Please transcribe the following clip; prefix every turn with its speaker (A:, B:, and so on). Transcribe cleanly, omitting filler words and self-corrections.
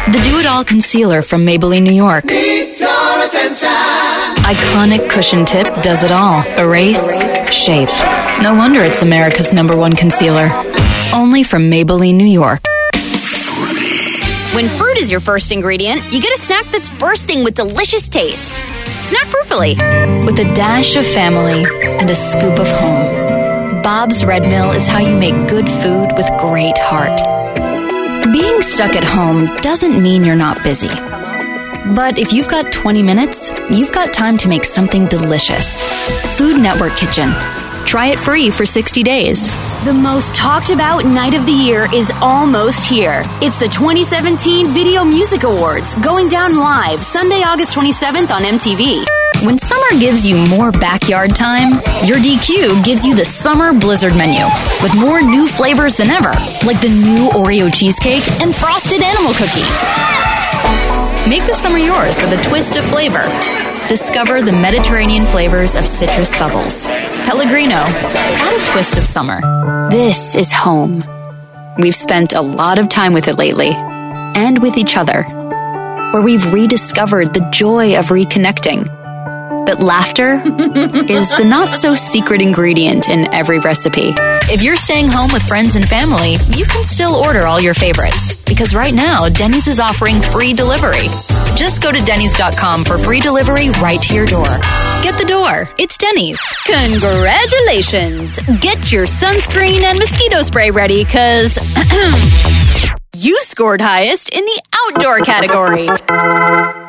A: The Do-It-All Concealer from Maybelline, New York.
B: Need your attention.
A: Iconic cushion tip does it all. Erase, shape. No wonder it's America's #1 concealer. Only from Maybelline, New York.
C: When fruit is your first ingredient, you get a snack that's bursting with delicious taste. Snack fruitfully.
A: With a dash of family and a scoop of home. Bob's Red Mill is how you make good food with great heart. Being stuck at home doesn't mean you're not busy. But if you've got 20 minutes, you've got time to make something delicious. Food Network Kitchen. Try it free for 60 days.
D: The most talked about night of the year is almost here. It's the 2017 Video Music Awards, going down live Sunday, August 27th on MTV.
A: When summer gives you more backyard time, your DQ gives you the Summer Blizzard menu with more new flavors than ever, like the new Oreo cheesecake and frosted animal cookie. Make the summer yours with a twist of flavor. Discover the Mediterranean flavors of citrus bubbles. Pellegrino, add a twist of summer. This is home. We've spent a lot of time with it lately, and with each other, where we've rediscovered the joy of reconnecting. That laughter is the not-so-secret ingredient in every recipe. If you're staying home with friends and family, you can still order all your favorites. Because right now, Denny's is offering free delivery. Just go to Dennys.com for free delivery right to your door. Get the door. It's Denny's.
C: Congratulations! Get your sunscreen and mosquito spray ready, because you scored highest in the outdoor category.